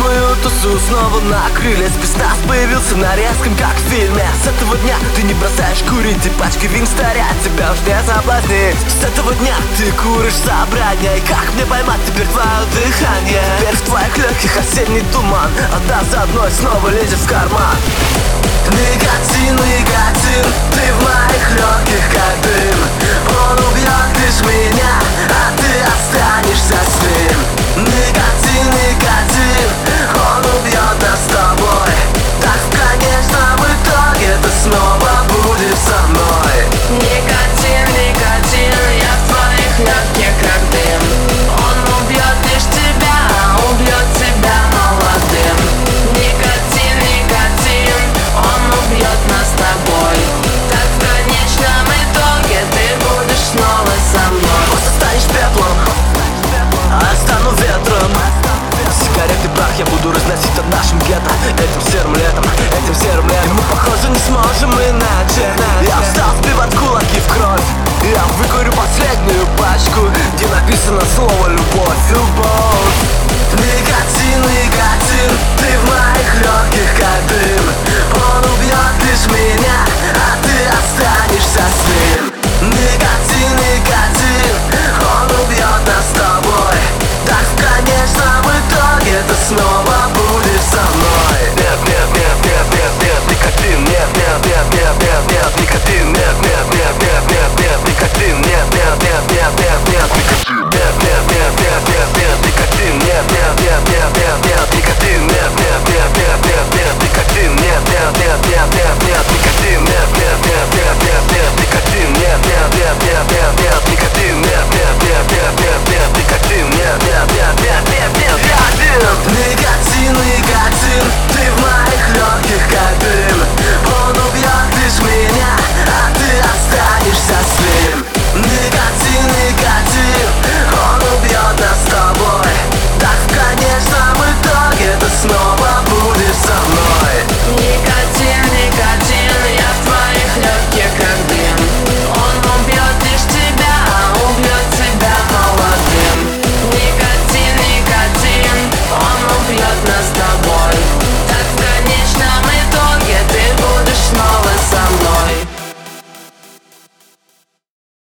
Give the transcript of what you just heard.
Мою тусу снова накрыли. Спецназ появился на резком, как в фильме. С этого дня ты не бросаешь курить, и пачка винстаря тебя уж не соблазнит. С этого дня ты куришь собрания. И как мне поймать теперь твое дыхание? Теперь в твоих легких осенний туман, одна за одной снова лезет в карман. Никотин, никотин, ты в моих легких как дым. Он убьет лишь меня, а ты останешься с ним. Никотин, никотин, он убьет нас с тобой. Так в конечном итоге ты снова будешь со мной. Никотин, никотин, я в твоих легких как дым. Он убьет лишь тебя, убьет тебя молодым. Никотин, никотин, он убьет нас с тобой. Так в конечном итоге ты будешь снова со мной. Просто станешь пеплом, а я стану ветром. Сигареты, прах я буду разносить над нашим гетто. Этим серым летом, этим серым летом. И мы, похоже, не сможем иначе. Я встал сбивать кулаки в кровь. Я выкурю последнюю пачку, где написано слово любовь. Любовь. Никотин, никотин, ты в